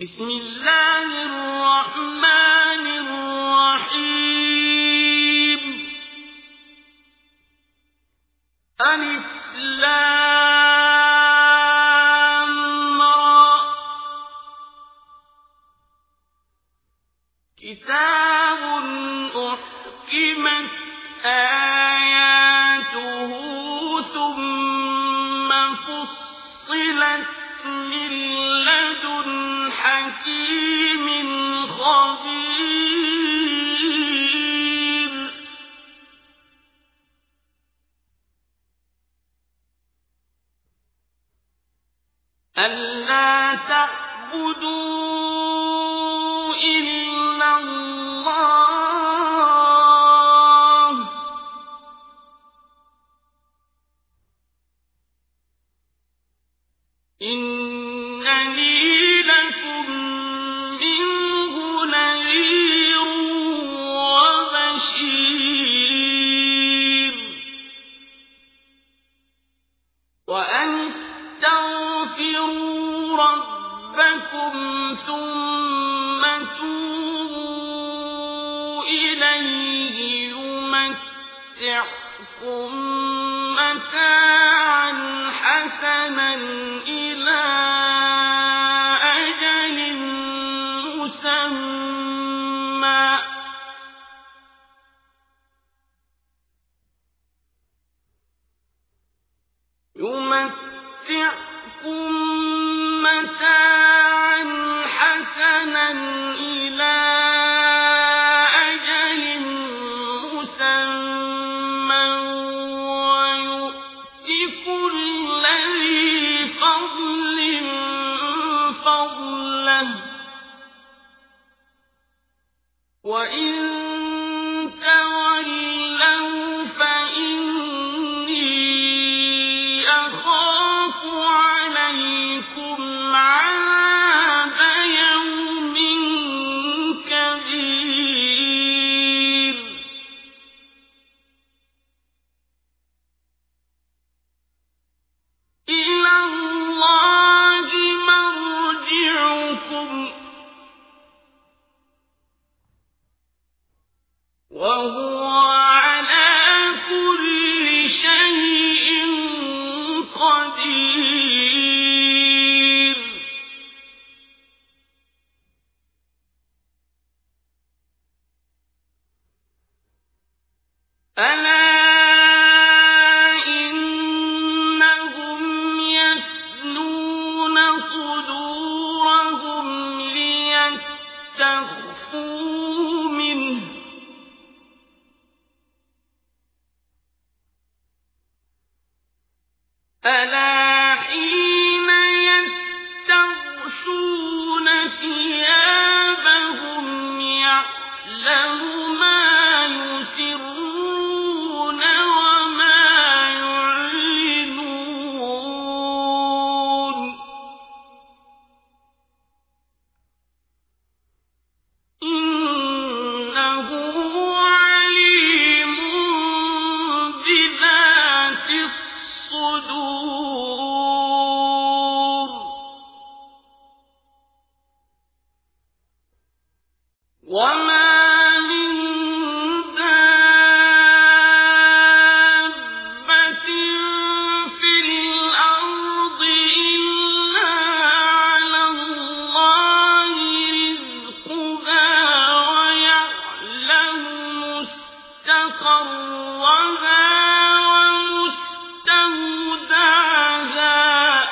بسم الله الرحمن الرحيم. ألف لام را. كتاب أحكمت آياته ثم فصلت من لدن حكيم خبير. ألا تعبدوا إلا الله إنني لكم منه نذير وبشير. وأن استغفروا ربكم ثم توبوا إليه يمتعكم متاعا حسنا إلى أجل مسمى ويؤت كل ذي فضل فضله. وإن تولوا فإني أخاف عليكم عذاب يوم كبير. إلى الله مرجعكم وهو على كل شيء قدير. ألا إنهم يثنون صدورهم ليستخفوا منه ألا حين يستغشون ثيابهم يعلم ما يسرون وما يعلنون إنه عليم بذات الصدور. وما من دابة في الأرض إلا على الله رزقها ويعلم مستقرها ومستودعها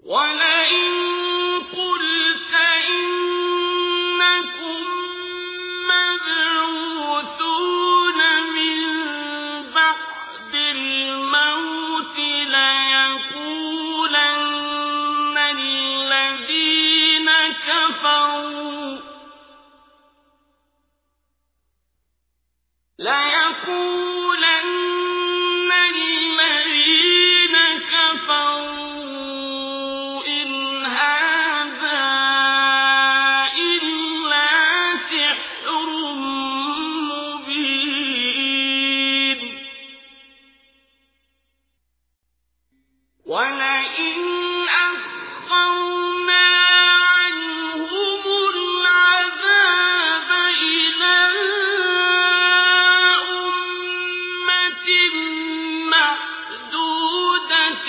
ولئن قلت إنكم مبعوثون من بعد الموت ليقولن الذين كفروا إن هذا إلا سحر مبين ولئن أخرنا عنهم العذاب إلى أمة معدودة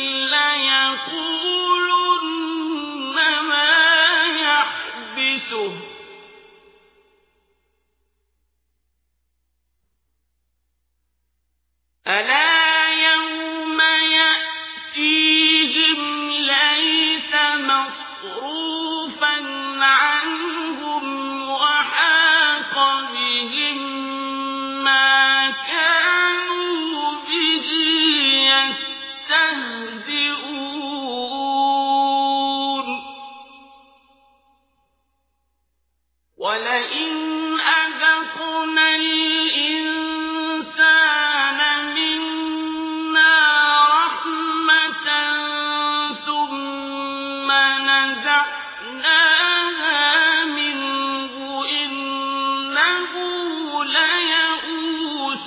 ليقولن ما يحبسه ألا يوم يأتيهم ليس مصروفا عنهم وحاق بهم ما كانوا به يستهزئون ولئن أذقنا الإنسان منا رحمة ثم نزعناها منه إنه ليئوس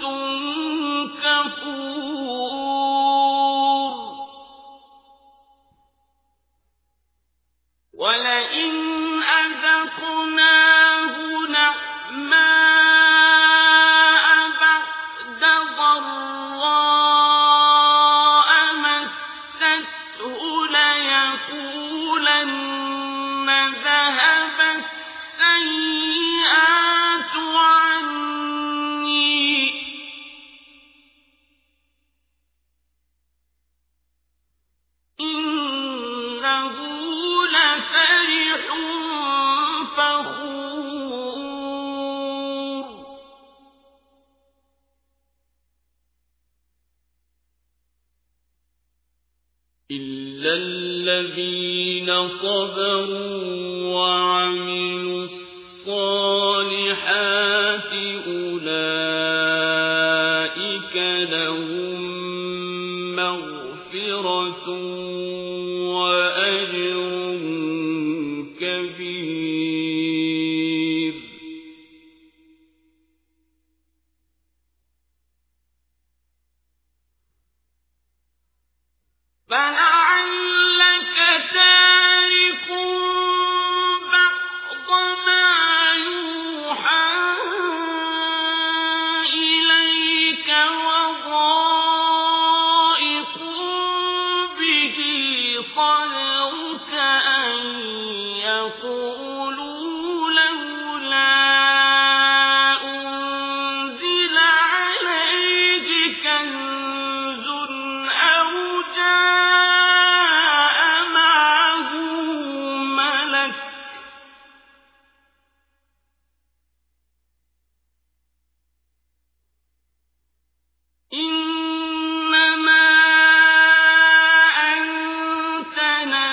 كفور ولئن أذقناه نعماء بعد ضراء مسته ليقولن ذهب السيئات عني إنه لفرح فخور إلا الذين صبروا وعملوا الصالحات أولئك لهم مغفرة وأجر كبير فلعلك تارك بعض ما يوحى إليك وضائق به صدرك أن يقولوا لولا أنزل عليه كنز أو جاء معه ملك إنما أنت نذير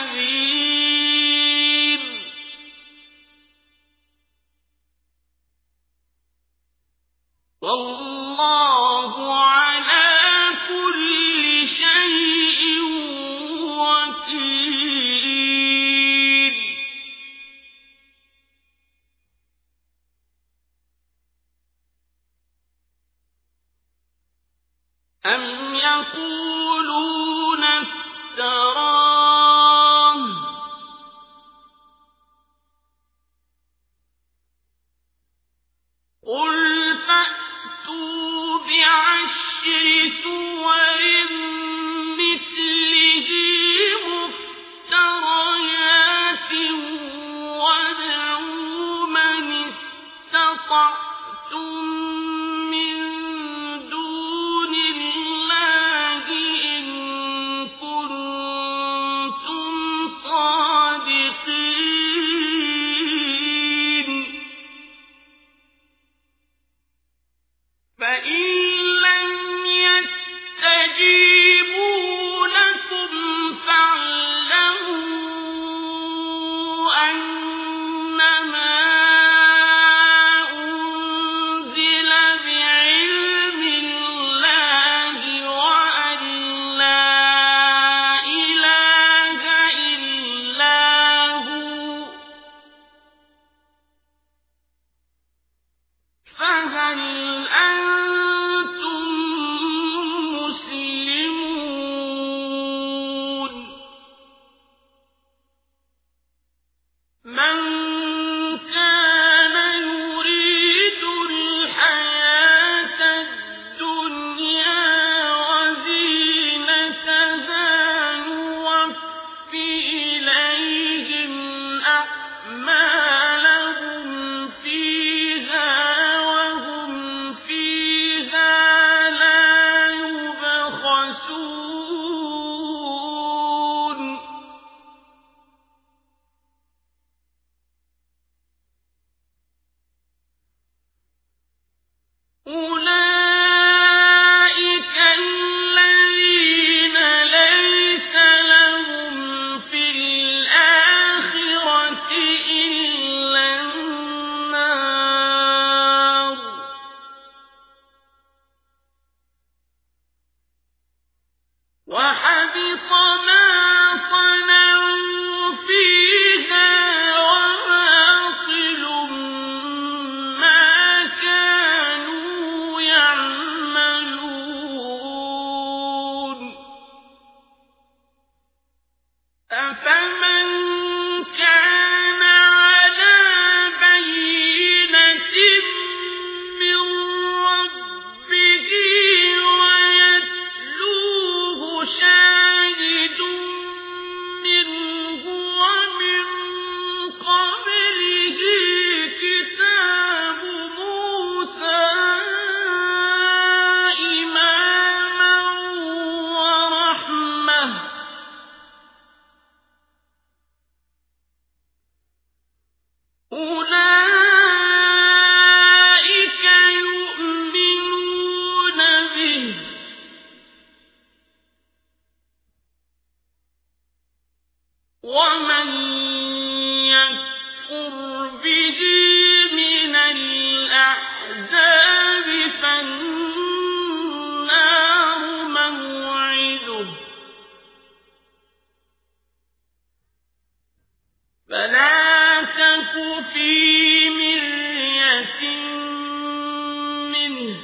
أفمن كان على بينة من ربه ويتلوه شاهد منه ومن قبله كتاب موسى إماما ورحمة أولئك يؤمنون به ومن يكفر به من الأحزاب فالنار موعده فلا تك في مرية منه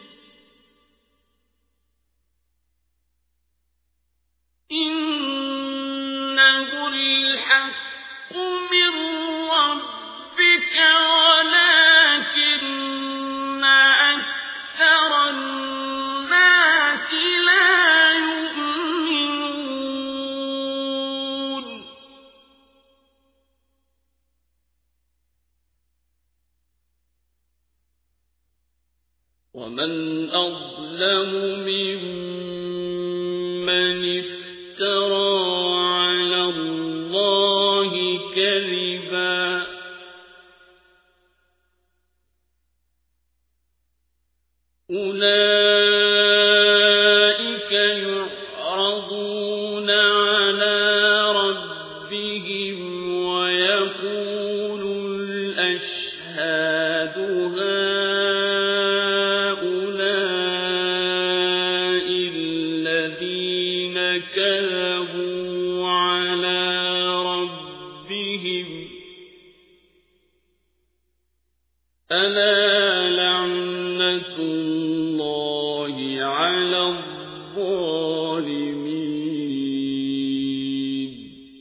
إنه الحق من ربك ولكن أكثر الناس لا يؤمنون ومن أظلم ممن افترى على الله كذبا أولئك يعرضون على ربهم ويقول الأشهاد هؤلاء الذين كذبوا على ربهم ألا لعنة الله على الظالمين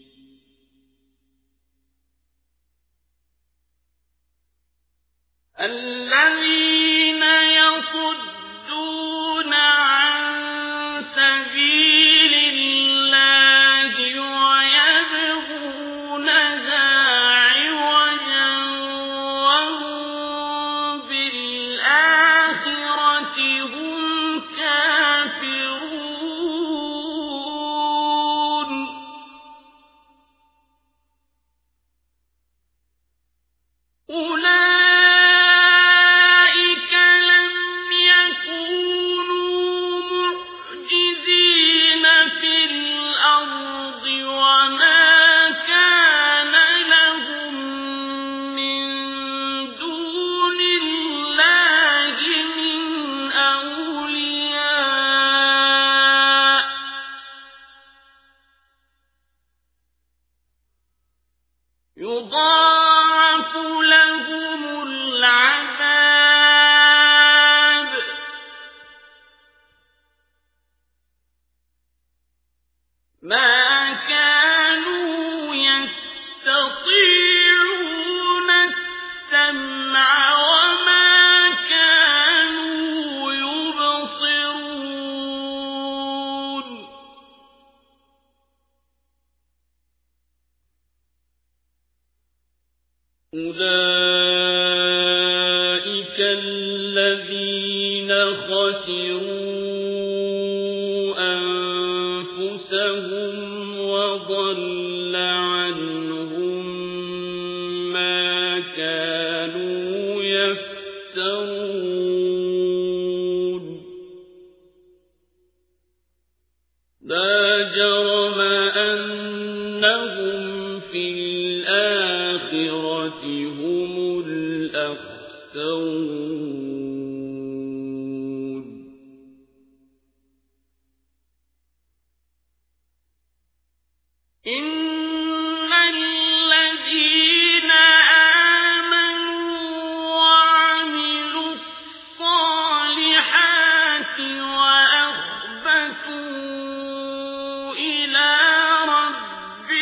الذين يصدون عن سبيل الله ويبغونها عوجا وهم بالآخرة هم كافرون أولئك لم يكونوا معجزين في الأرض وما كان لهم من دون الله من أولياء يضاعف لهم العذاب ما كانوا يستطيعون السمع وما كانوا يبصرون أولئك الذين خسروا أنفسهم وضل عنهم ما كانوا يفترون لا جرم أنهم في الآخرة هم الأخسرون إن الذين آمنوا وعملوا الصالحات وأخبتوا إلى ربهم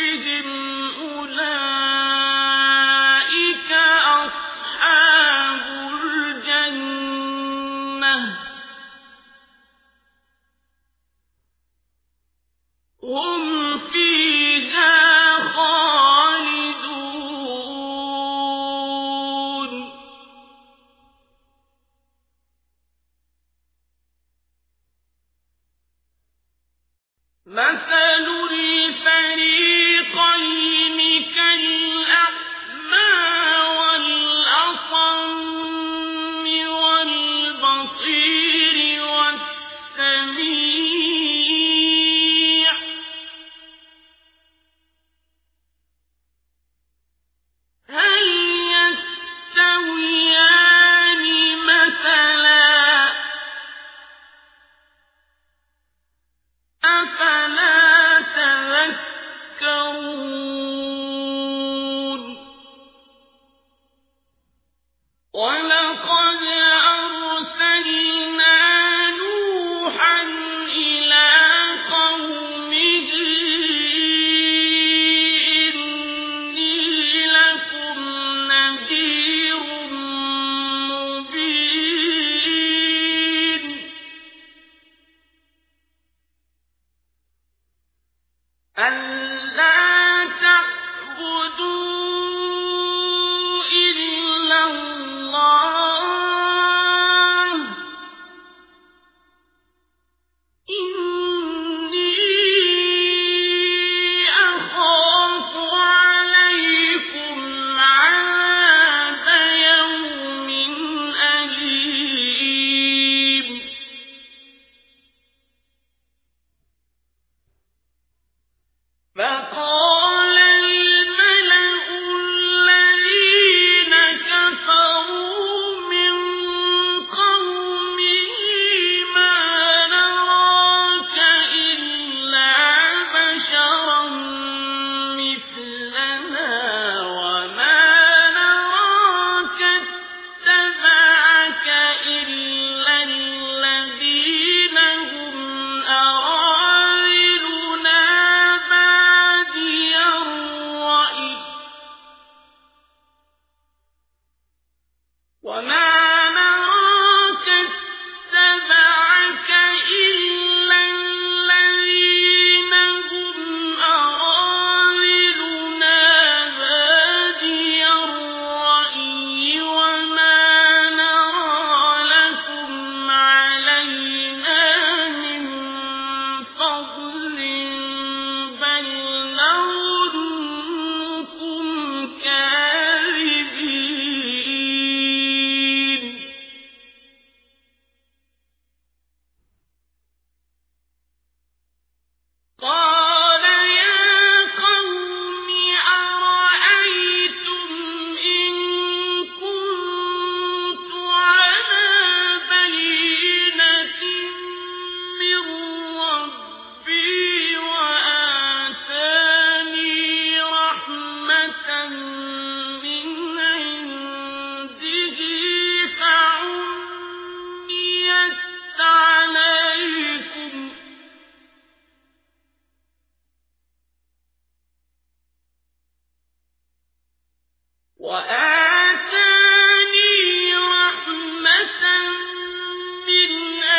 وآتاني رحمة من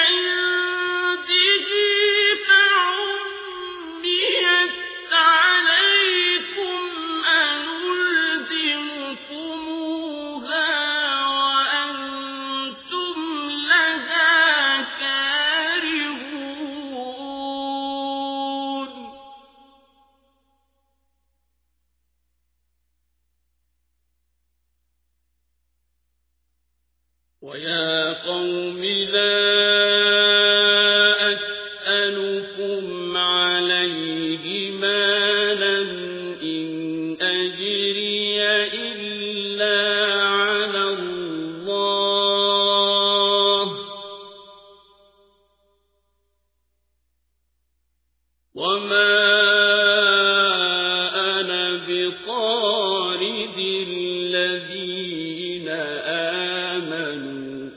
عنده فعميت عليكم أنلزمكموها وأنتم لها كارهون ويا قوم لا أسألكم عليه مالا إن أجري إلا على الله وما أنا بطارد الذين آمنوا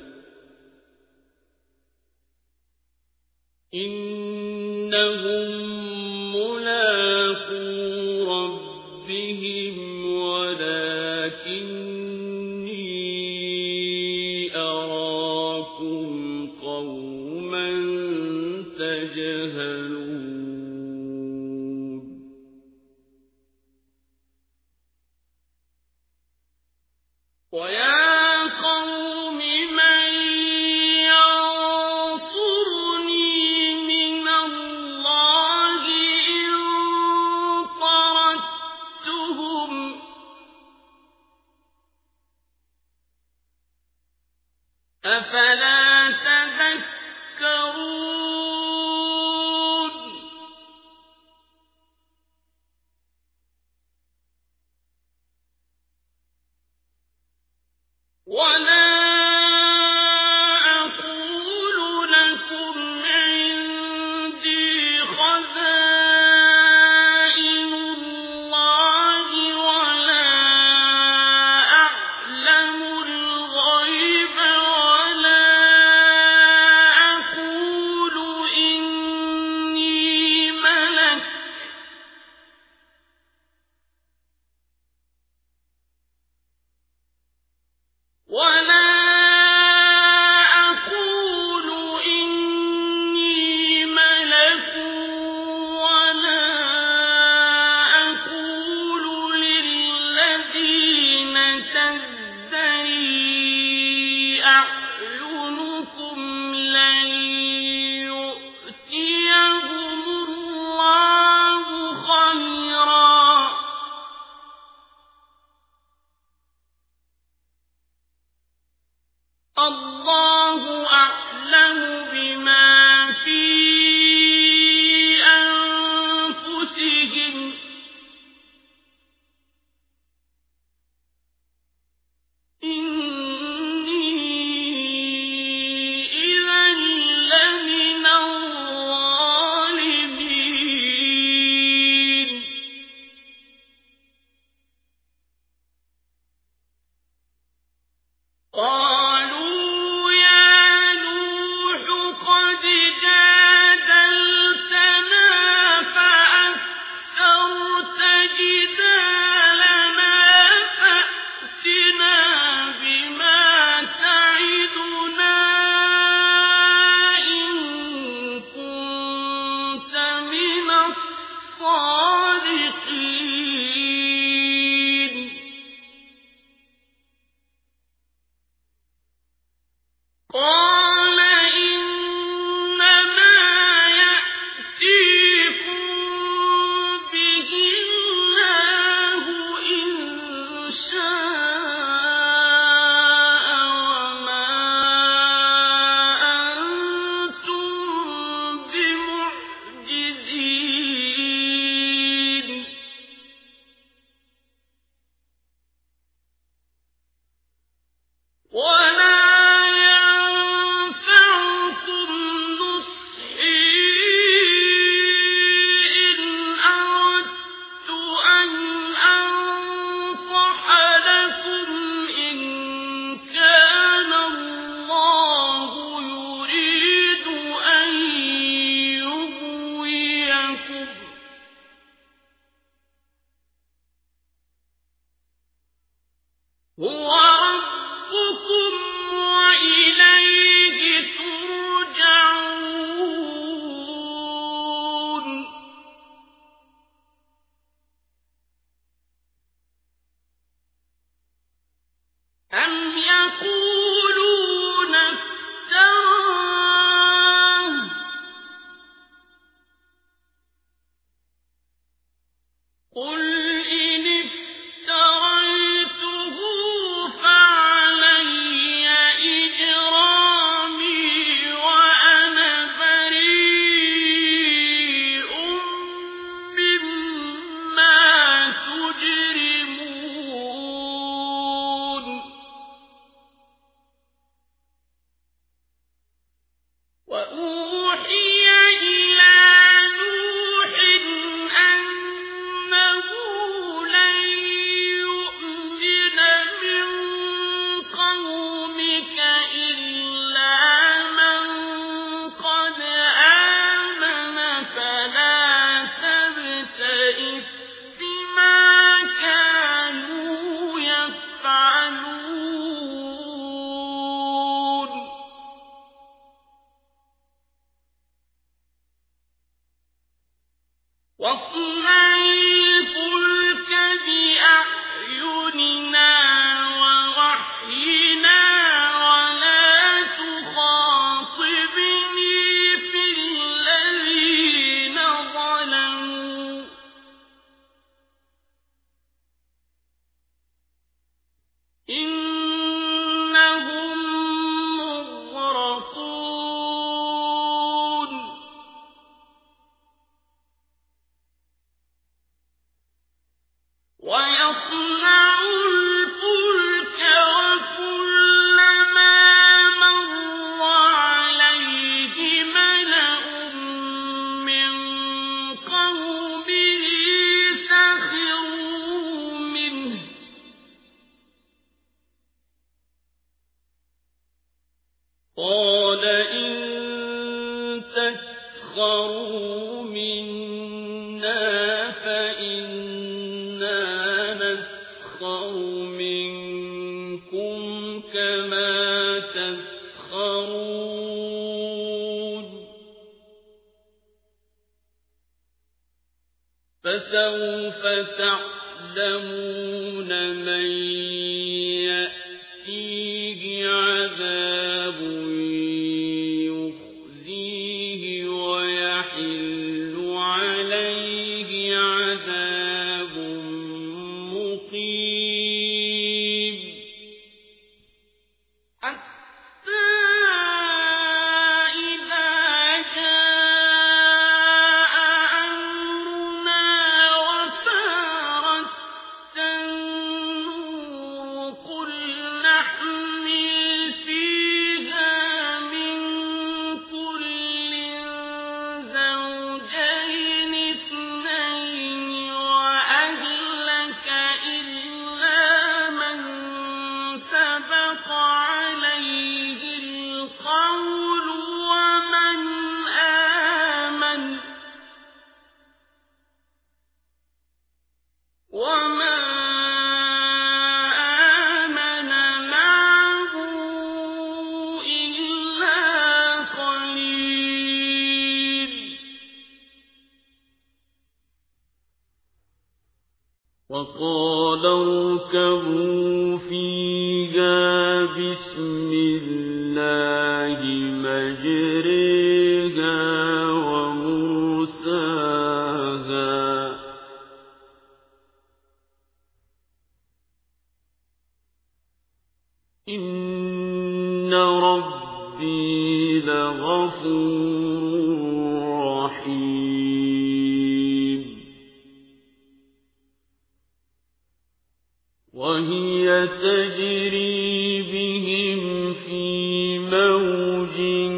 إنهم ملاقو ربهم ولكني أراكم قوما تجهلون ويا قوم من ينصرني من الله إن طردتهم أفلا تذكرون ولا أقول لكم عندي خزائن الله ولا أعلم الغيب ولا أقول إني ملك ولا أقول إني ملك ولا أقول للذين تزدري أعينكم لن يؤتيهم الله خيرا. هُوَ رَبُّكُمْ وَإِلَيْهِ تُرْجَعُونَ أَمْ يَقُولُونَ افْتَرَاهُ ۖ قُلْ إِنِ افْتَرَيْتُهُ فَعَلَيَّ إِجْرَامِي وَأَنَا بَرِيءٌ مِّمَّا تُجْرِمُونَ وَأُوحِيَ إِلَىٰ نُوحٍ أَنَّهُ لَن يُؤْمِنَ مِن قَوْمِكَ إِلَّا مَن قَدْ آمَنَ فَلَا تَبْتَئِسْ بِمَا كَانُوا يَفْعَلُونَ وَاصْنَعِ الْفُلْكَ بِأَعْيُنِنَا وَوَحْيِنَا وَلَا تُخَاطِبْنِي فِي الَّذِينَ ظَلَمُوا إِنَّهُم مُّغْرَقُونَ وَيَصْنَعُ الْفُلْكَ وَكُلَّمَا مَرَّ عَلَيْهِ مَلَأٌ مِّن قَوْمِهِ سَخِرُوا مِنْهُ ۚ قَالَ إِن تَسْخَرُوا مِنَّا فَإِنَّا نَسْخَرُ مِنكُمْ كَمَا تَسْخَرُونَ فَسَوْفَ تَعْلَمُونَ مَن يَأْتِيهِ عَذَابٌ يُخْزِيهِ وَيَحِلُّ عَلَيْهِ عَذَابٌ مُّقِيمٌ حَتَّىٰ إِذَا جَاءَ أَمْرُنَا وَفَارَتِ النُّورُ قُلْ نَحْمِلُ فِيهَا مِن كُلٍّ زَوْجَيْنِ اثْنَيْنِ وَأَهْلَكَ إِلَّا مَن سَبَقَ عَلَيْهِ الْقَوْلُ وَمَنْ آمَنَ وَمَا آمَنَ مَعَهُ إِلَّا قَلِيلٌ وَقَالَ ارْكَبُوا فِيهَا بِسْمِ اللَّهِ مَجْرَاهَا وَمُرْسَاهَا ۚ إِنَّ رَبِّي لَغَفُورٌ رَّحِيمٌ وَهِيَ تَجْرِي بِهِمْ فِي مَوْجٍ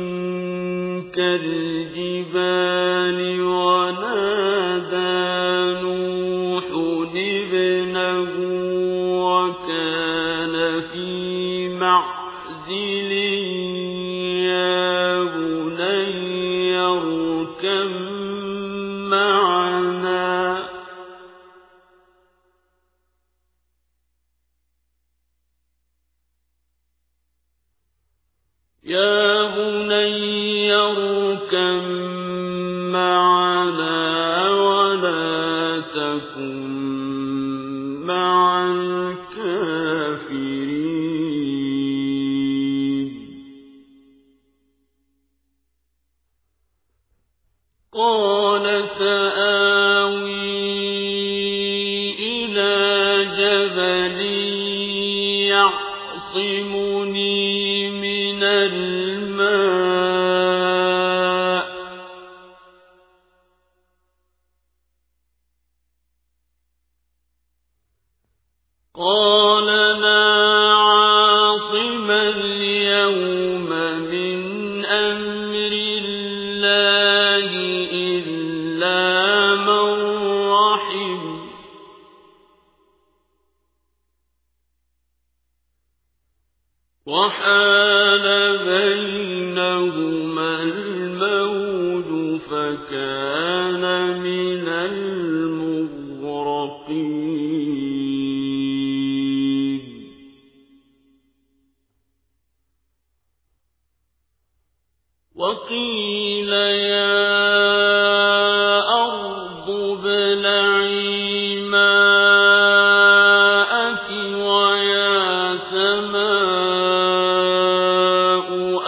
كَالْجِبَالِ وَنَادَىٰ نُوحٌ ابْنَهُ وَكَانَ فِي مَعْزِلٍ يَا بُنَيَّ ارْكَب مَّعَنَا ۖ يا بني اركب معنا ولا تكن مع الكافرين. قال سآوي إلى جبل يعصمني من الماء. قال لا عاصم اليوم من أمر الله إلا من رحم. وحال بينهما الموج فكان من المغرقين. وقيل يا أرض ابلعي ماءك ويا سماء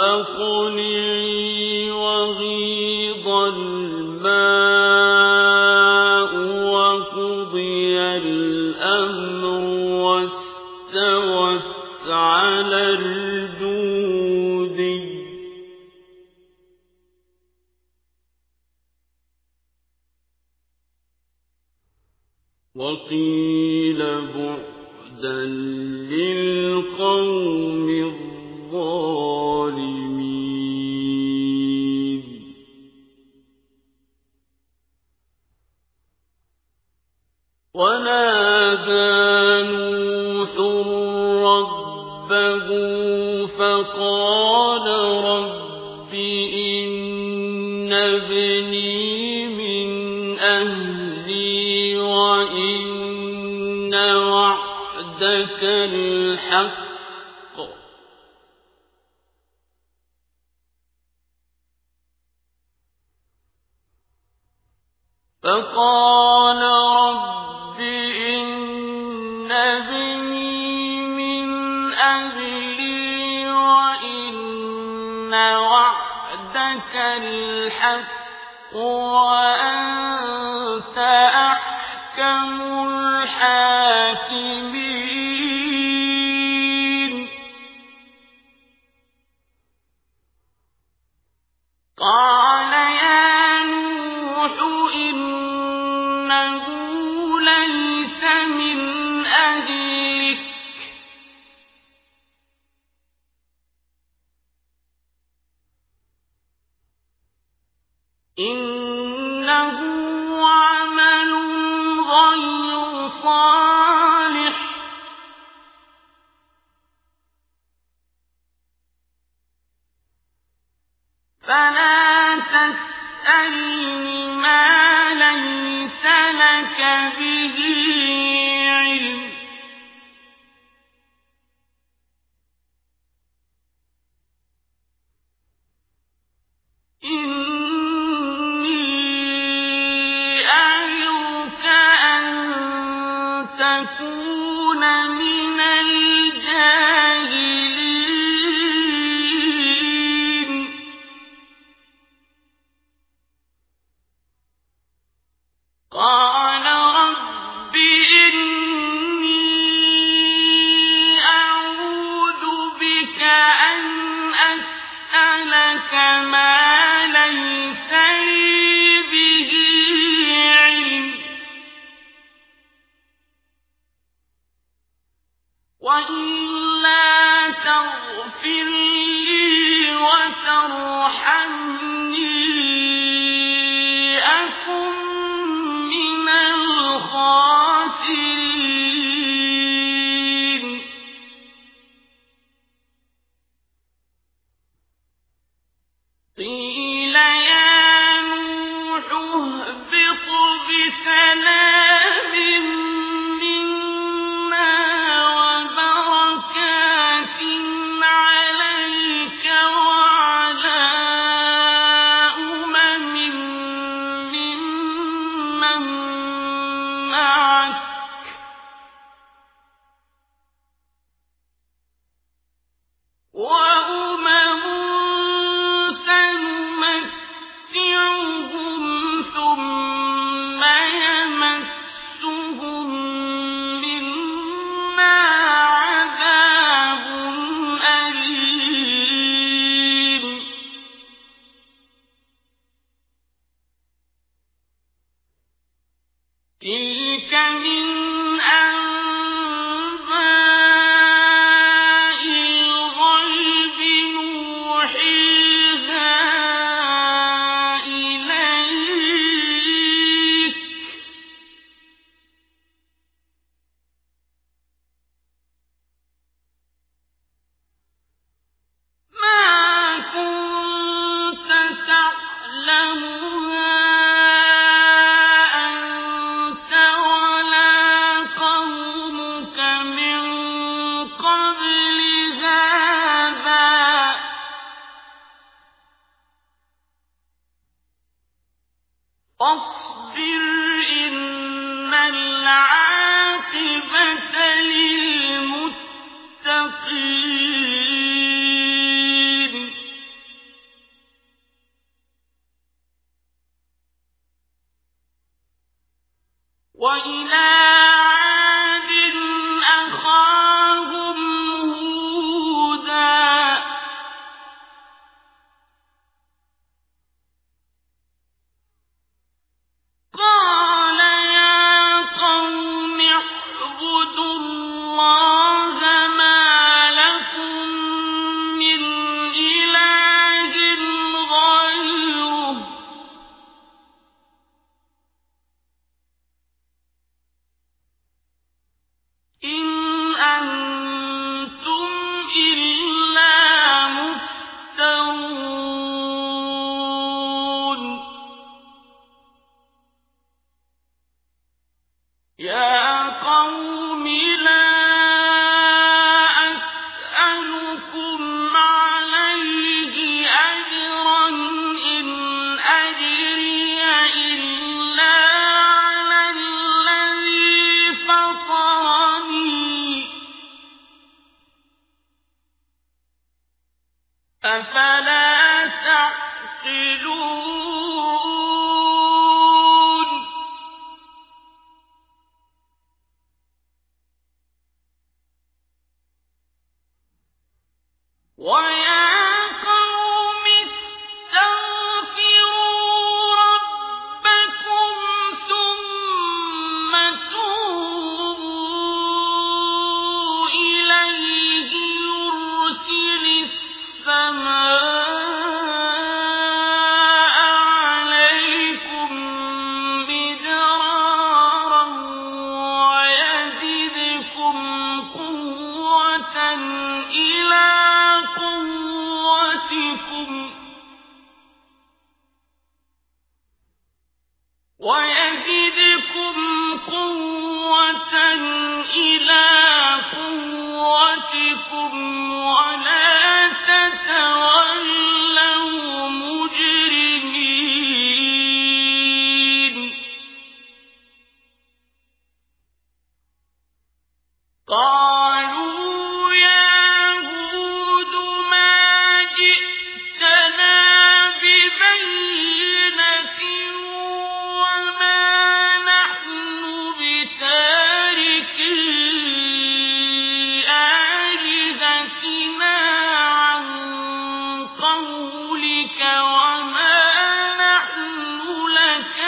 أقلعي وغيض الماء وقضي الأمر واستوت على الجودي. وقيل بعدا للقوم الظالمين. ونادى نوح ربه فقال رب إن ابني من أهلي وإن وعدك الحق فقال رب إن ابني من أهلي وإن وعدك الحق وأنت أحكم الحاكمين. قال يا نوح إنه ليس من أهلك إنه عمل غير صالح فلا تسألني ما ليس لك به علم إني أعظك أن تكون من الجاهلين. قال رب إني أعوذ بك أن أسألك ما ليس لي به علم وإلا تغفر لي وترحمني أكن من الخاسرين. قيل يا نوح اهبط بسلام منا وبركات قوم لا أسألكم عليه أجرا إن أجري إلا على الذي فطرني أفلا تعقلون ويا قوم استغفروا ربكم ثم توبوا إليه يرسل السماء عليكم مدرارا ويزدكم قوة إلى قوتكم ولا تتولوا مجرمين قالوا يا هود ما جئتنا ببينة وما نحن بتاركي آلهتنا عن قولك وما نحن لك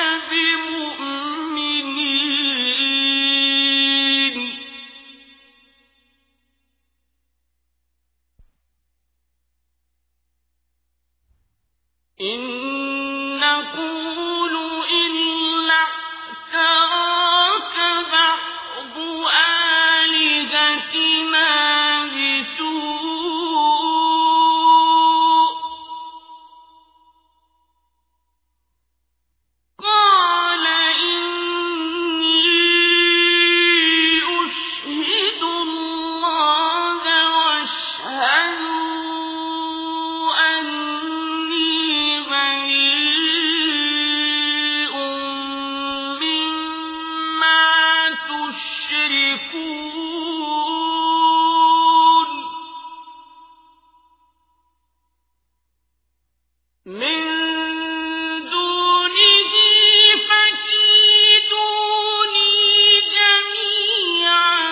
بمؤمنين إن نقول إلا اعتراك بعض آلهتنا بسوء قال إني أشهد الله واشهدوا أني بريء مما تشركون من دونه فكيدوني جميعا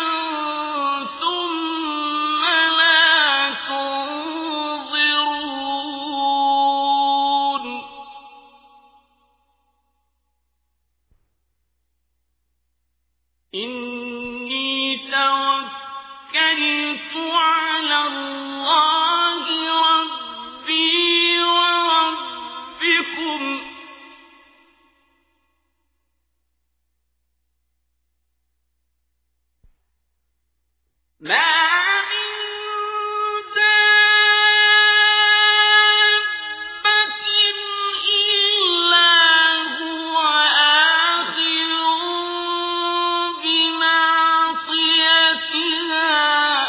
ثم لا تنظرون إني توكلت على الله ربي وربكم ما من دابة إلا هو آخذ بناصيتها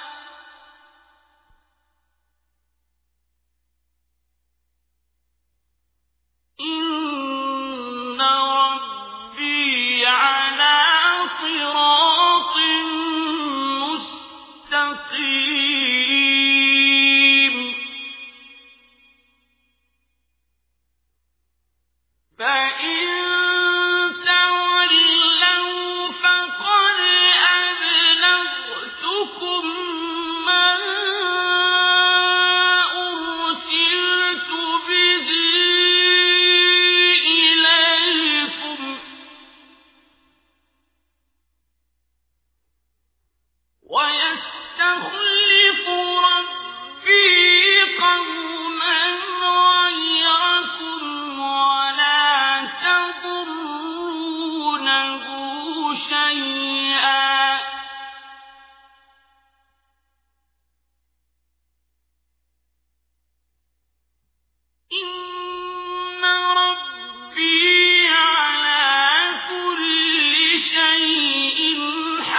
إن ربي على صراط مستقيم فإن تولوا فقد أبلغتكم ما أرسلت به إليكم ويستخلف ربي قوما غيركم ولا تضرونه شيئا إن ربي على كل شيء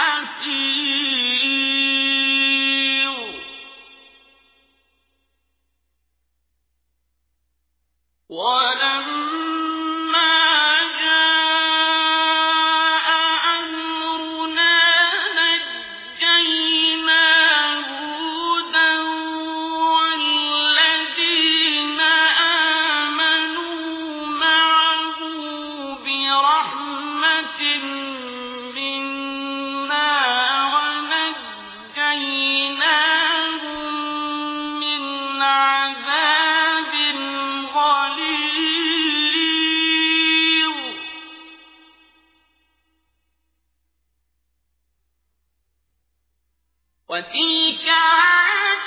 وتلك عاد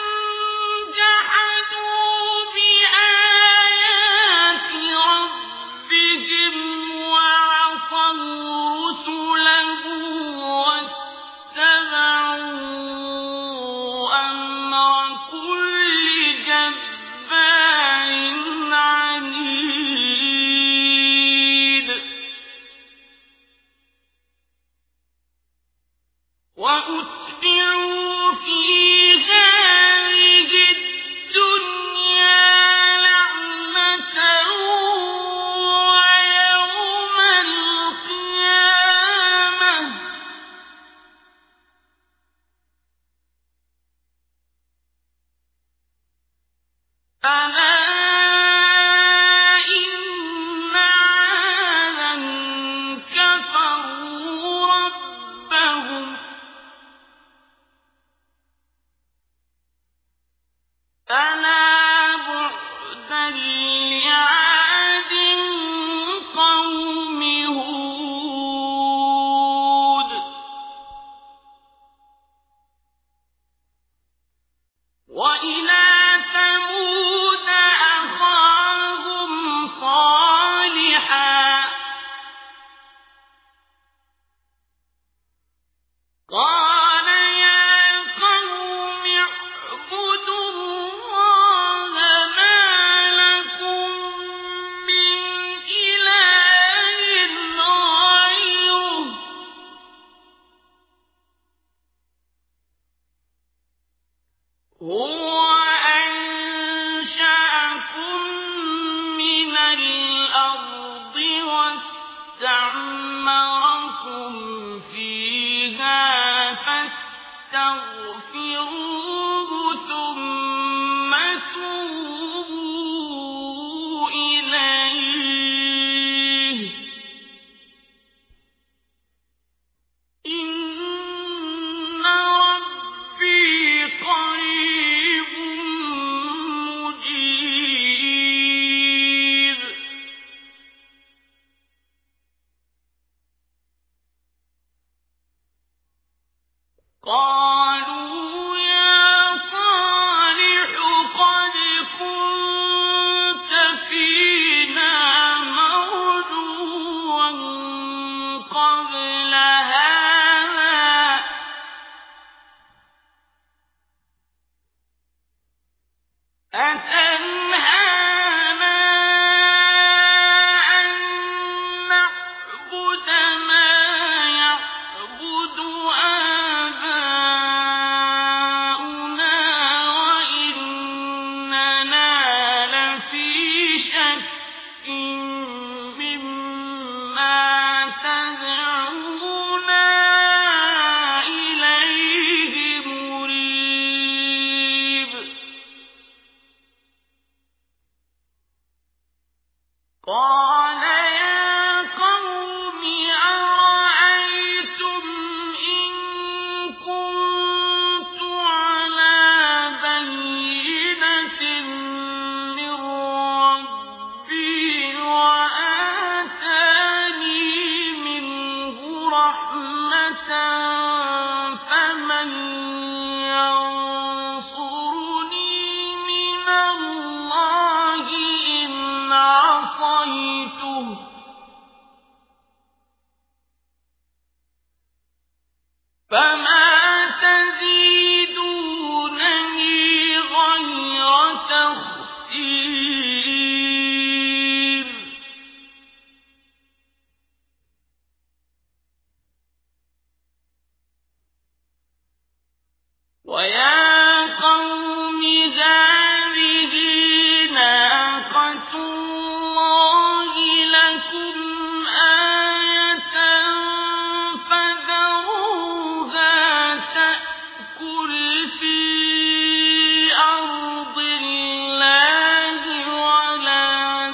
جحدوا بآيات ربهم وعصوا رسله واتبعوا أمر كل جبار عنيد وأتبعوا في هذه الدنيا لعنة ويوم القيامة ألا إن عادا كفروا ربهم ألا بعدا لعاد قوم هود وإلى ثمود أخاهم صالحا قال يا قوم اعبدوا الله ما لكم من إله غيره هو أنشأكم من الأرض واستعمركم فيها فاستغفروه ثم توبوا إليه إن ربي قريب مجيب قالوا يا صالح قد كنت فينا مرجوا قبل هذا أتنهانا أن نعبد ما يعبد آباؤنا وإننا لفي شك مما تدعونا إليه مريب قال يا قوم أرأيتم إن كنت على بينة من ربي وآتاني منه رحمة فمن ينصرني من الله إن عصيته فما تزيدونني غير تخسير ويا قوم هذه ناقة الله لكم آية فذروها تأكل في أرض الله ولا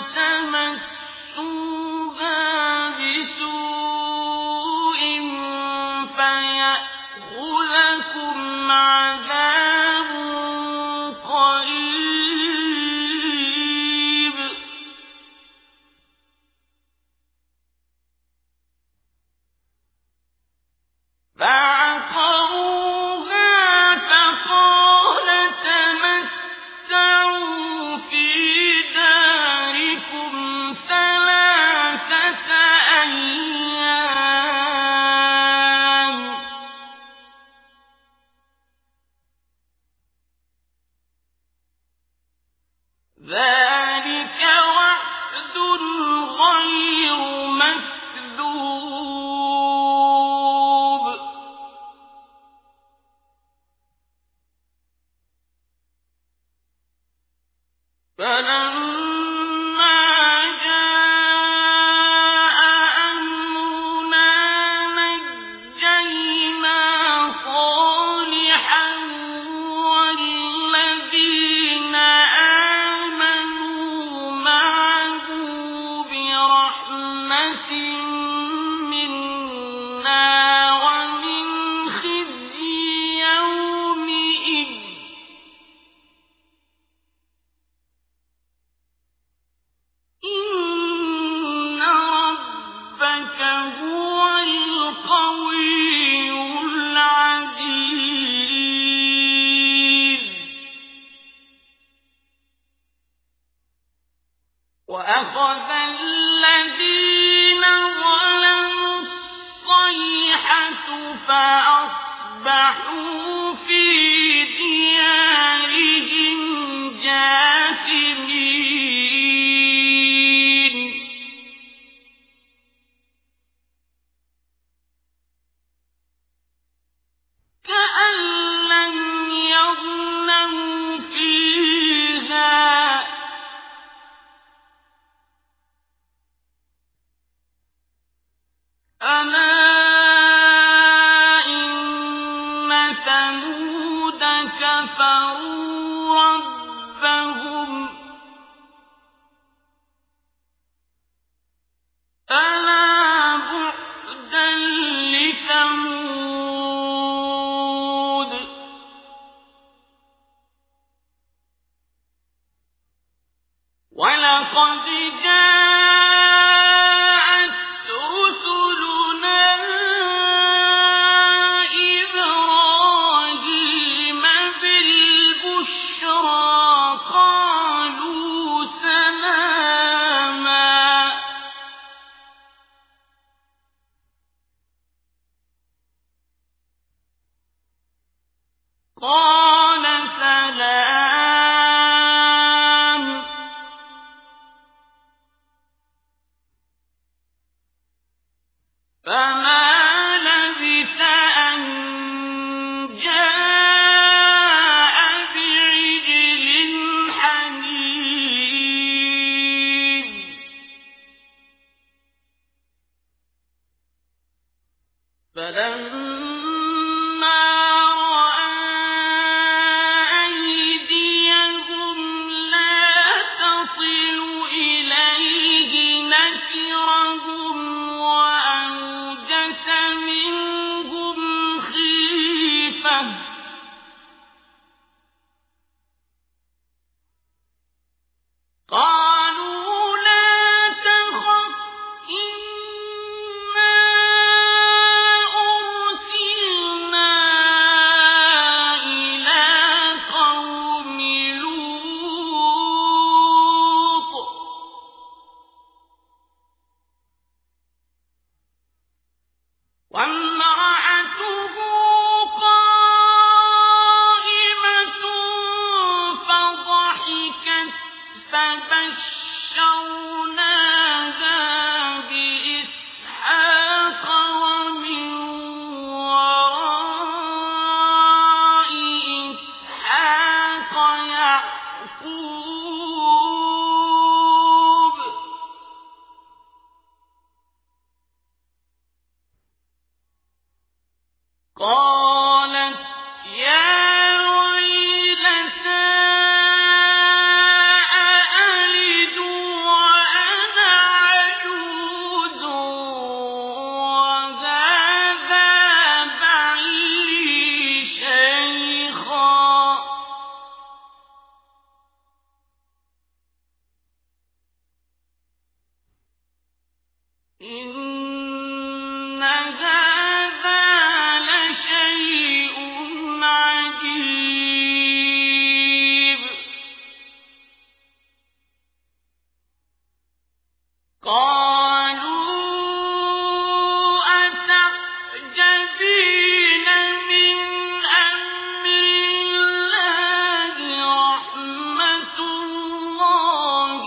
تمسوها بسوء فيأخذكم عذاب قريب فعقروها فأصبحوا في ديارهم جاثمين كأن لم يغنوا فيها ألا إن ثمود كفروا ربهم ألا بعدا لثمود ولقد جاءت رسلنا إبراهيم بالبشرى قالوا سلاما قال سلام فما لبث أن جاء بعجل حنيذ فلما رأى أيديهم لا تصل إليه نكرهم وأوجس منهم خيفة قالوا لا تخف إنا أرسلنا إلى قوم لوط وامرأته قائمة فضحكت فبشرناها بإسحاق ومن وراء إسحاق يعقوب قالت يا ويلتى أألد وأنا عجوز وهذا بعلي شيخا إن هذا لشيء عجيب قالوا أتعجبين من أمر الله رحمة الله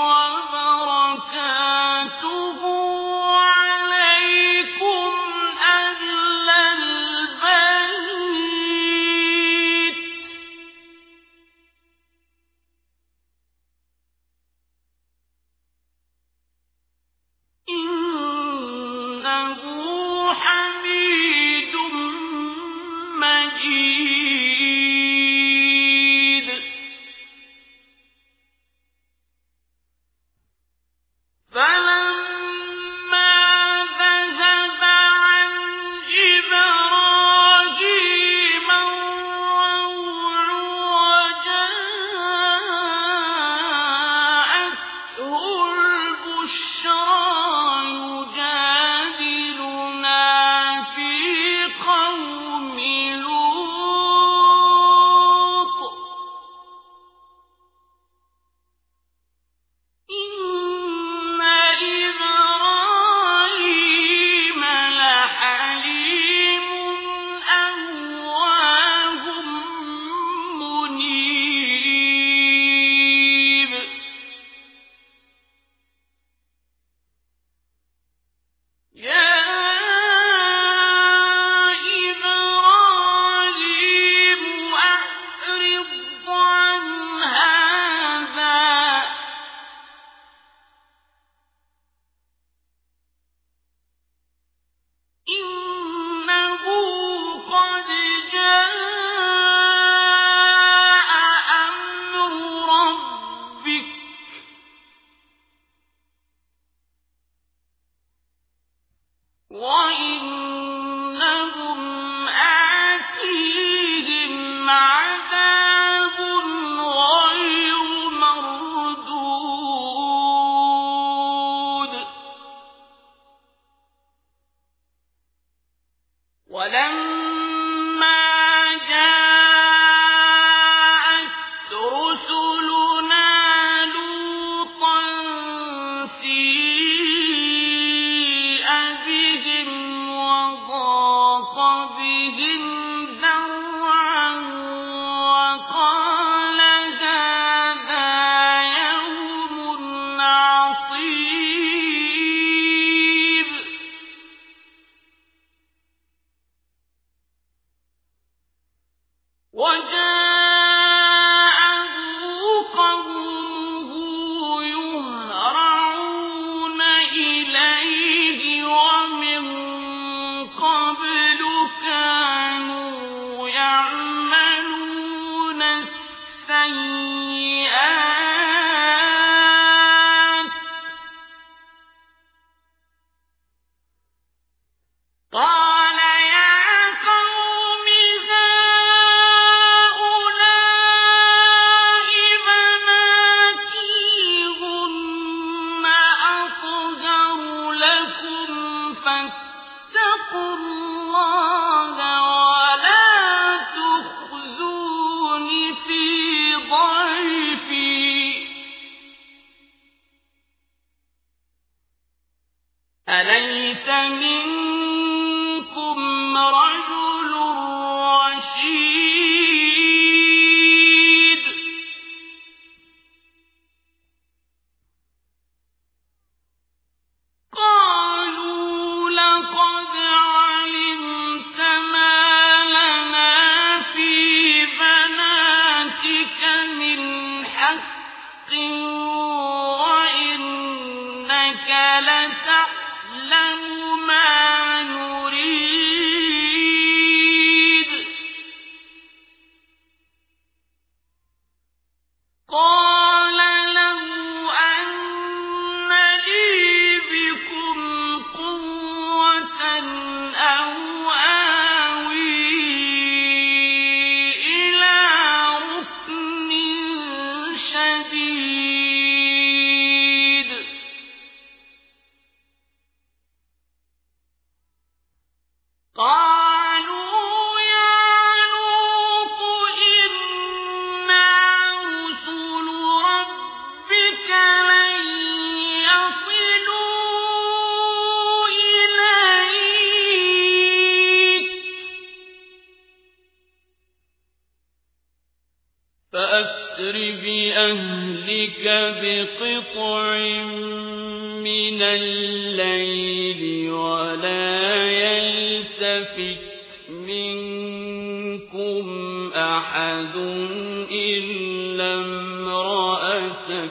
وبركاته عليكم أهل البيت إنه حميد مجيد فلما ذهب عن إبراهيم الروع وجاءته البشرى يجادلنا في قوم لوط إن إبراهيم لحليم أليس منكم رجل رشيد قالوا لقد علمت ما لنا في بناتك من حق وإنك لتعلم ما نريد قال لو أن لي بكم قوة أو آوي إلى ركن شديد قالوا يا لوط إنا رسل ربك لن يصلوا إليك فأسر بأهلك بقطع من الليل ولا يلتفت منكم أحد إلا امرأتك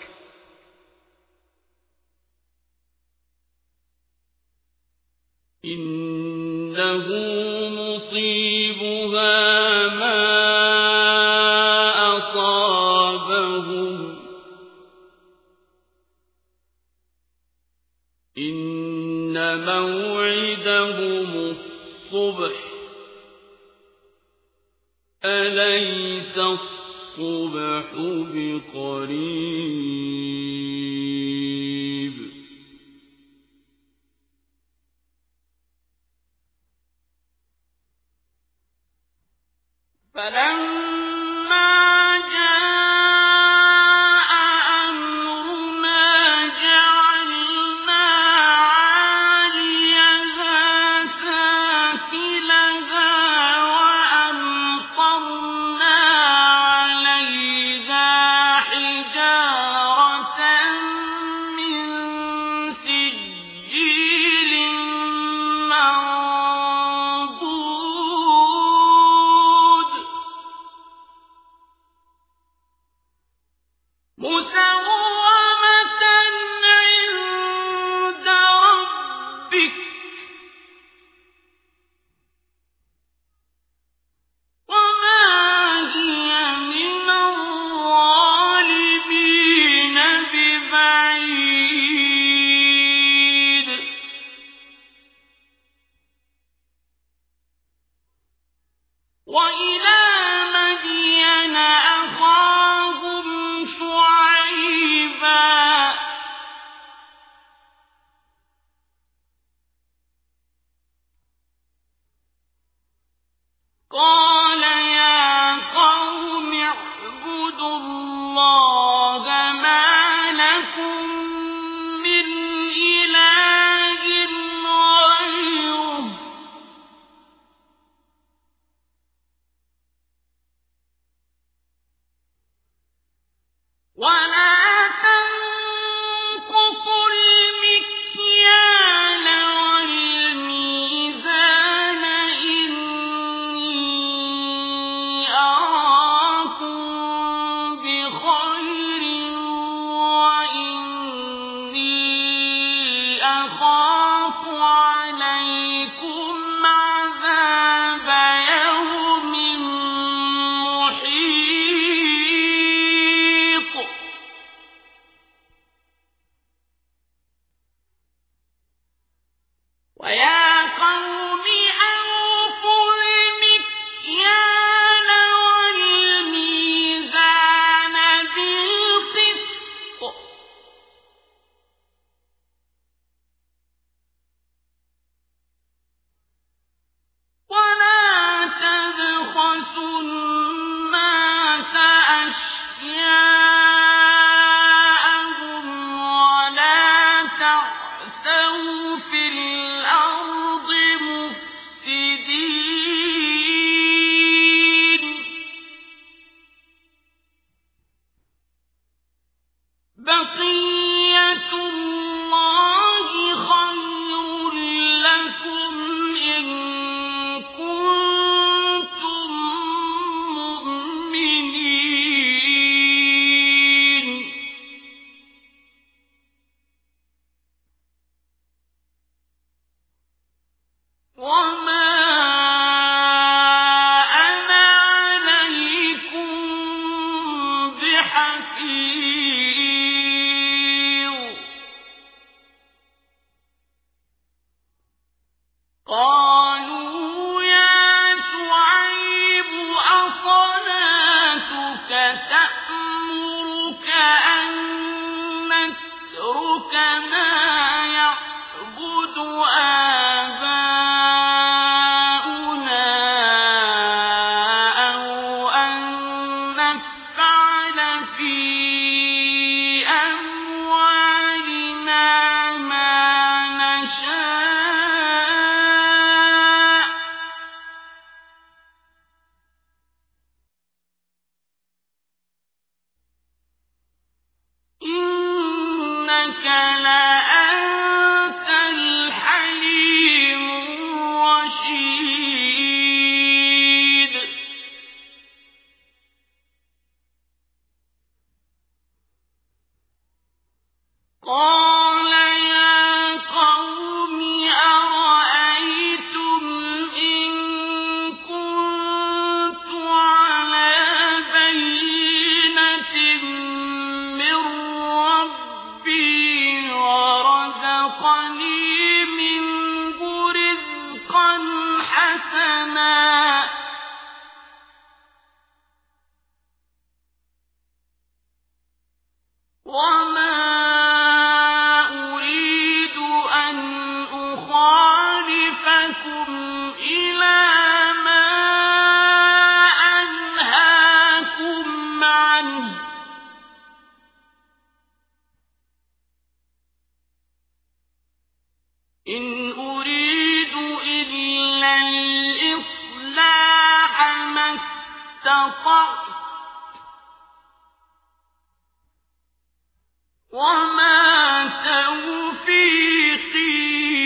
إنه مصيبها ما أصابهم إن موعدهم الصبح أليس الصبح بقريب فلما جاء أمرنا جعلنا عاليها سافلها وأمطرنا عليها حجارة من سجيل منضود وإلى مدين أخاهم شعيبا قال يا قوم اعبدوا الله ما لكم من إله غيره ولا تنقصوا المكيال والميزان إني أراكم بخير وإني أخاف عليكم عذاب يوم محيط ويا قوم أوفوا المكيال والميزان بالقسط ولا تبخسوا الناس أشياءهم ولا تعثوا في الأرض مفسدين بقية الله خير لكم إن كنتم مؤمنين وما أنا عليكم بحفيظ قالوا يا شعيب أصلاتك تأمرك أن نترك ما يعبد آباؤنا أو أن نفعل في أموالنا ما نشاء إنك لأنت الحليم الرشيد قال يا قوم أرأيتم إن كنت على بينة من ربي ورزقني منه رزقا حسنا وما أريد أن أخالفكم إلى ما أنهاكم عنه إن أريد إلا الإصلاح ما استطعت وما توفيقي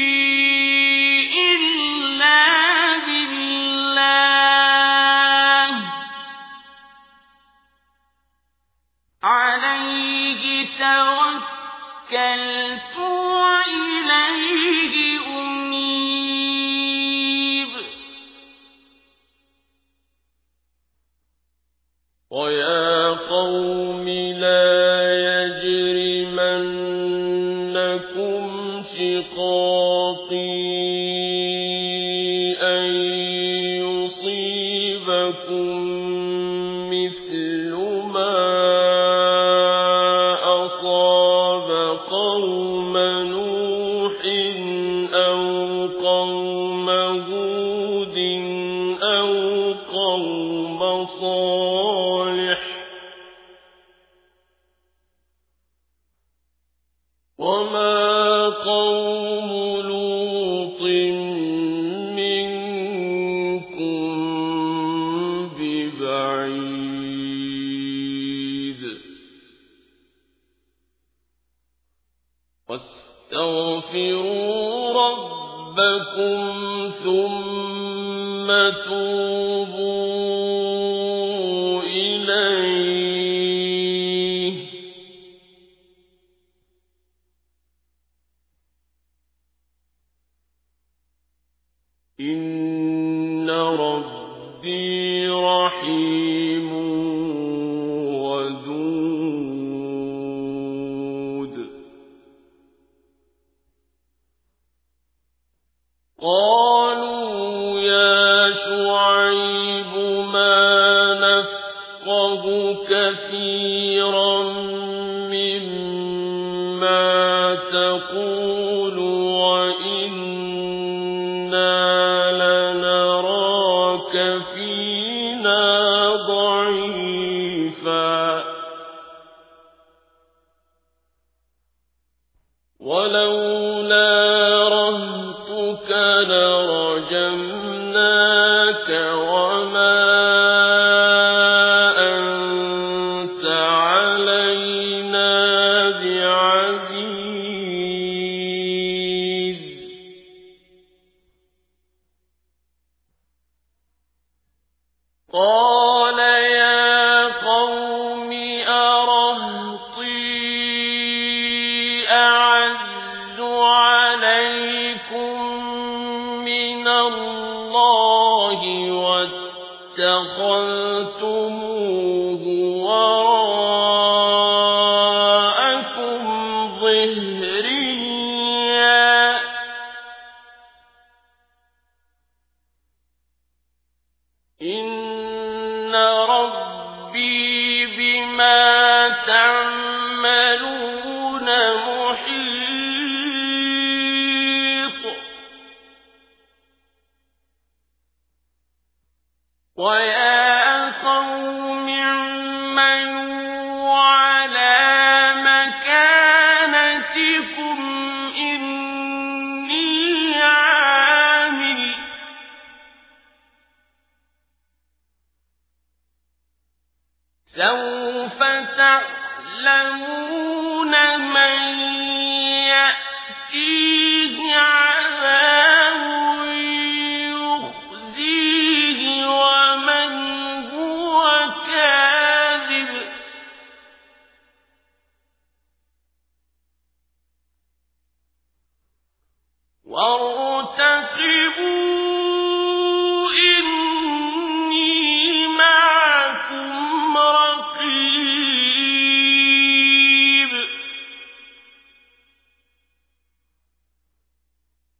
إلا بالله عليه توكلت وإليه أنيب ويا قوم لا يجرمنكم شقاقي أن يصيبكم قوم صالح وما قوم لوط منكم ببعيد واستغفروا ربكم ثم توبوا إليه إن ربي رحيم ودود قالوا يا شعيب ما نفقه كثيرا مما تقول وإنا لنراك فينا ضعيفا ولولا رهطك لرجمناك وما أنت علينا بعزيز قال يا قوم أرهطي أعز عليكم من الله واتخذتموه وراءكم ظهريا إن ربي بما تعملون محيط ويا قوم اعملوا على مكانتكم إني عامل سوف تعلمون من يأتيه عذاب يخزيه ومن هو كاذب وارتقبوا إني معكم رقيب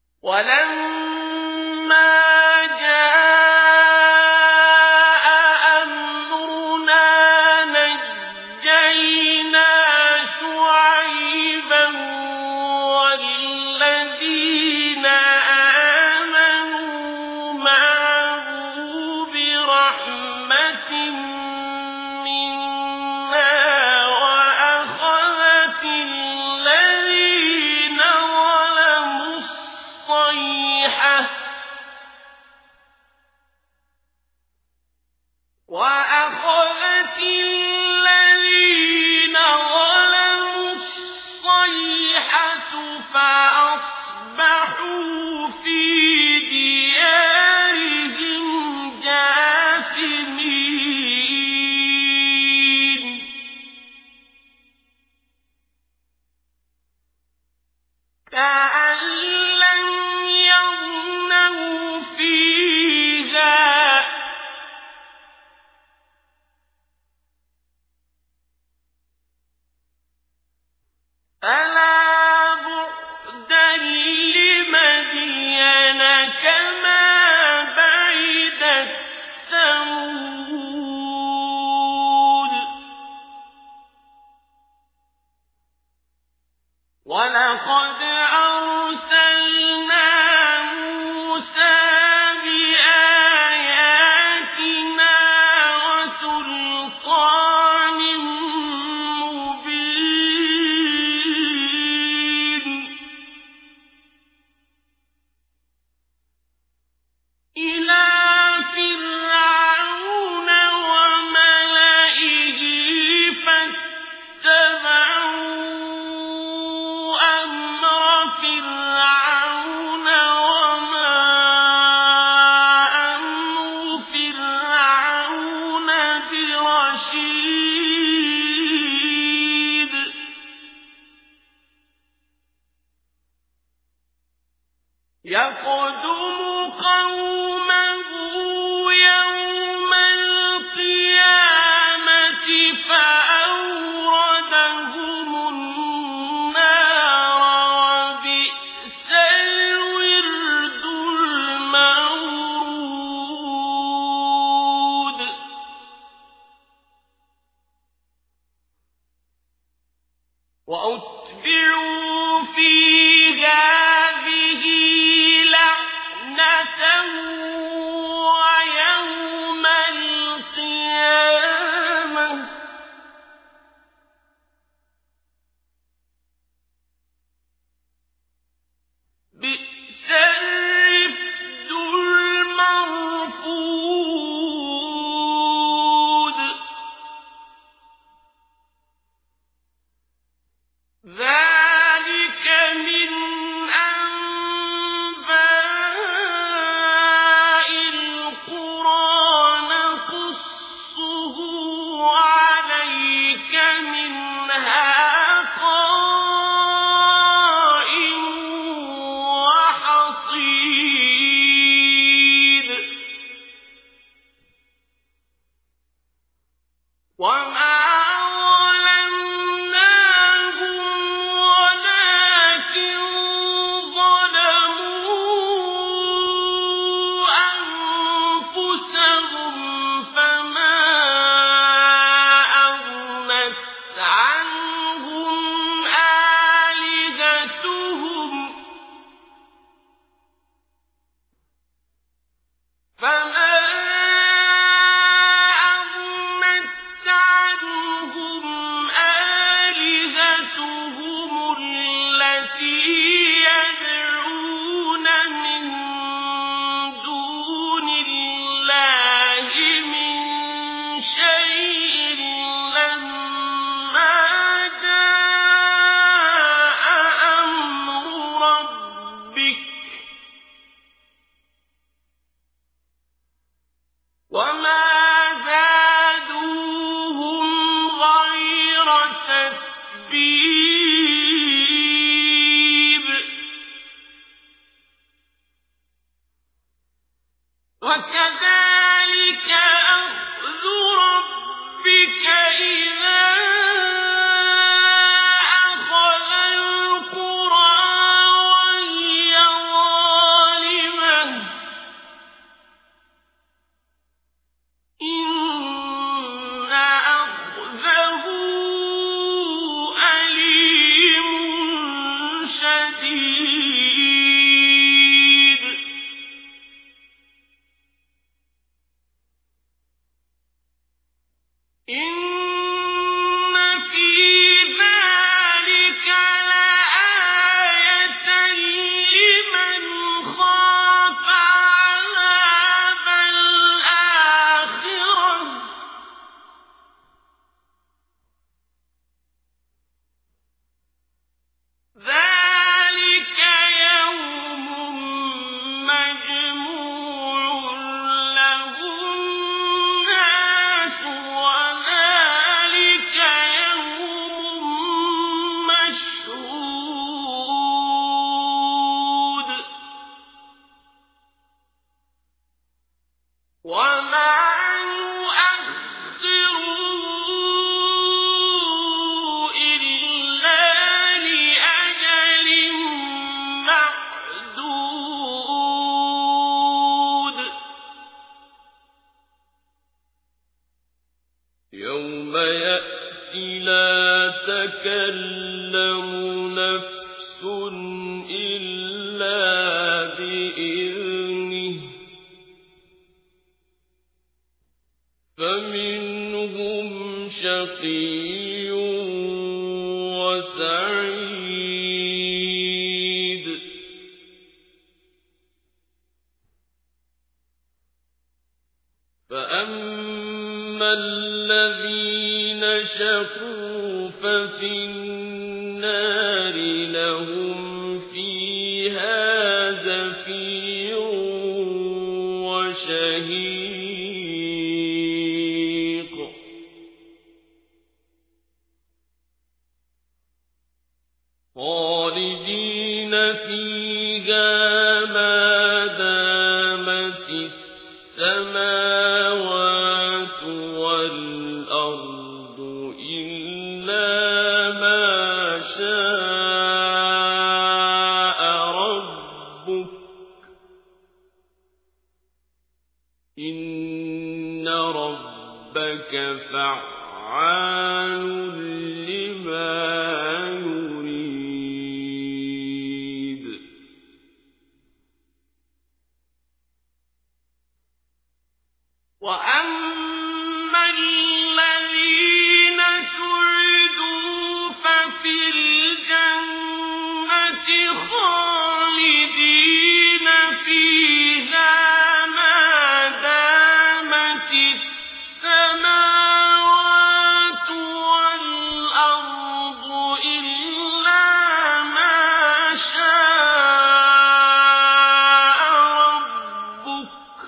خالدين فيها ما السماوات والأرض إلا ما شاء ربك إن ربك فعال لما يريد وأما الذين سعدوا ففي الجنة خالدين فيها ما دامت السماوات والأرض إلا ما شاء ربك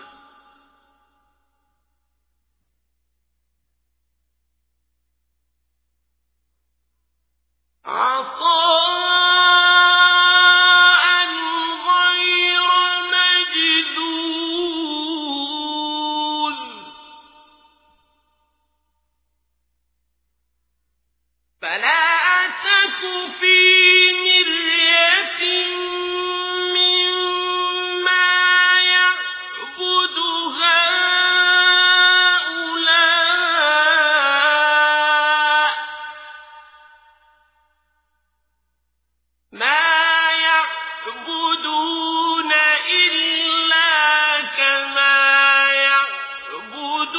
عطاء غير مجذوذ فلا تك في مرية مما يعبد هؤلاء ما يعبدون إلا كما يعبد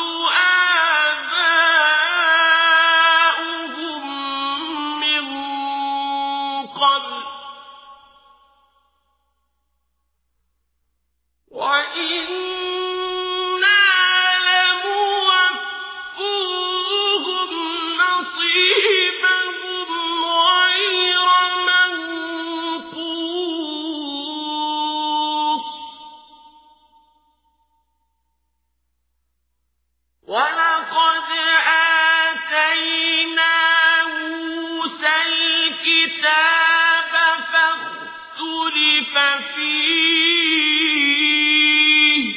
آباؤهم من قبل وإنا لموفوهم نصيبهم غير منقوص ولقد آتينا موسى الكتاب فاختلف فيه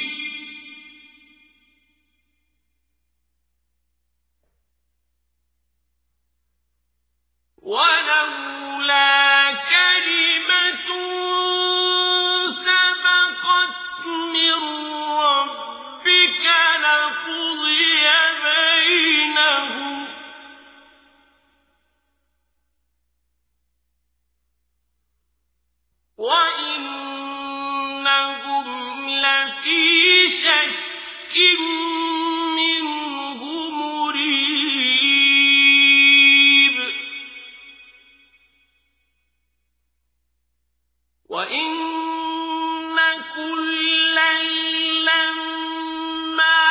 ولولا كلمة سبقت من ربك لقضي بينهم وإنهم لفي شك منه مريب وإن كلا لما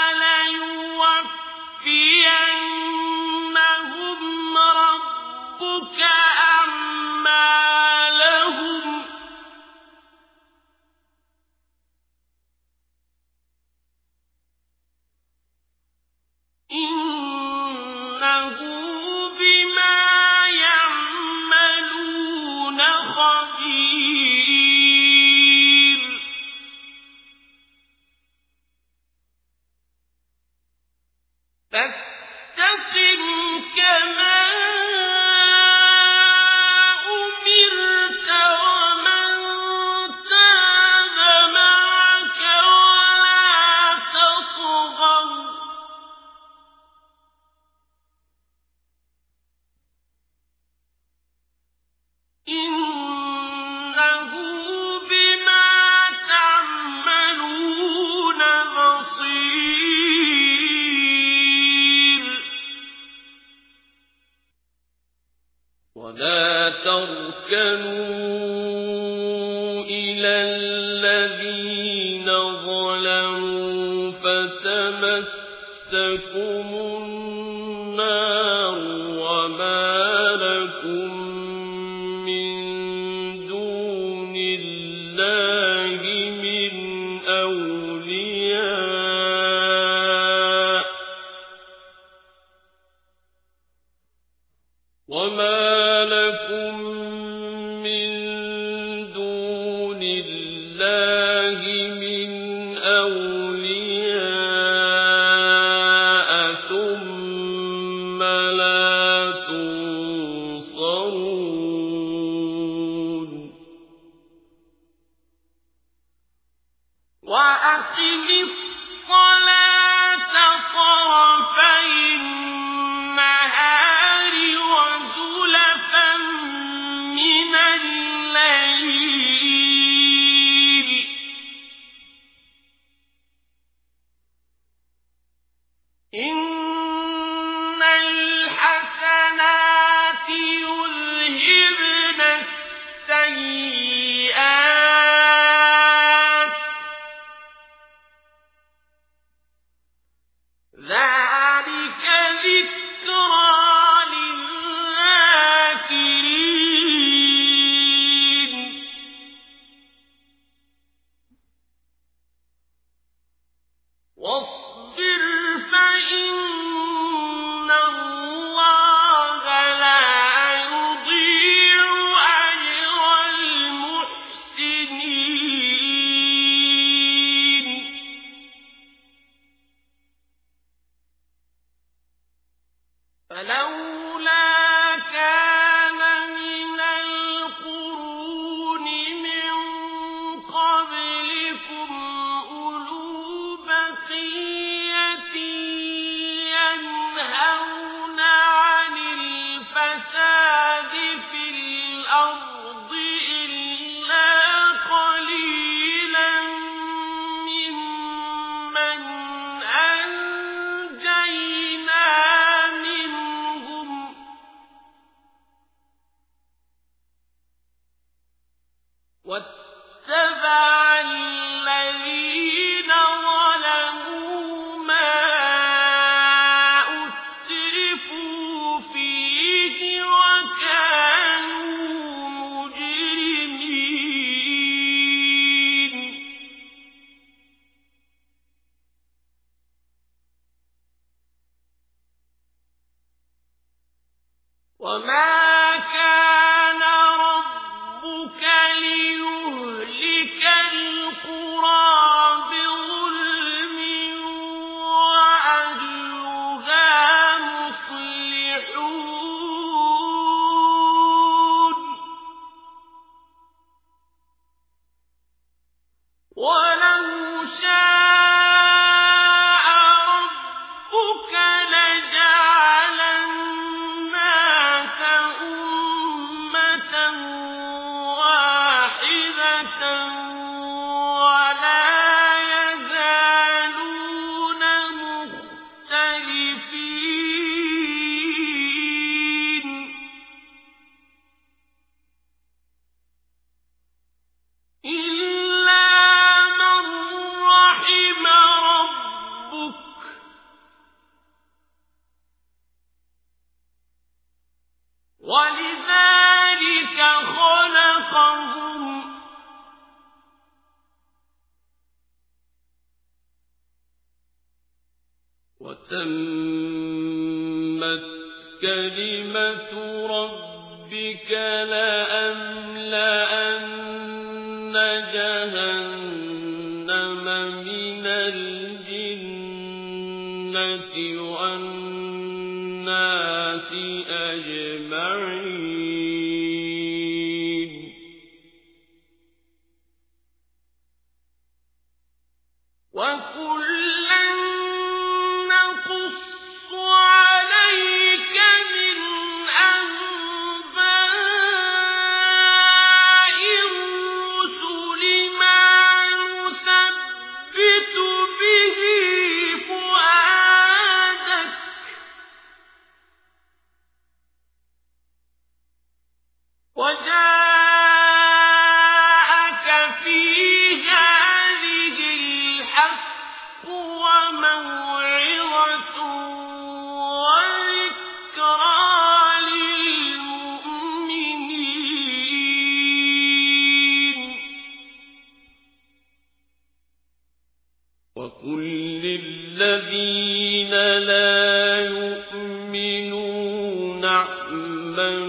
ليوفينهم ربك أعمالهم إنه بما يعملون خبير فاستقم كما أمرت ومن تاب معك ولا تطغوا إنه بما تعملون بصير ولا تركنوا إلى الذين ظلموا فتمسكم النار وما لكم من دون الله من أولياء وما لكم من دون الله من أولياء إن الحسنات يذهبن السيئات ذلك ذكرى للذاكرين واصبر فإن الله لا يضيع أجر المحسنين فلولا كان من القرون من قبلكم أولو بقية ينهون عن الفساد في الأرض إلا قليلا ممن أنجينا منهم واتبع الذين ظلموا ما أترفوا فيه وكانوا مجرمين وما كان ربك ليهلك القرى بظلم وأهلها مصلحون ولو شاء ربك لجعل الناس أمة واحدة ولا يزالون مختلفين إلا من رحم ربك ولذلك خلقهم وتمت كلمة ربك لأملأن جهنم من الجنة والناس أجمعين وكلا نقص عليك من أنباء الرسل ما نثبت به فؤادك وجاءك في هذه الحق وموعظة وذكرى للمؤمنين وقل للذين لا يؤمنون اعملوا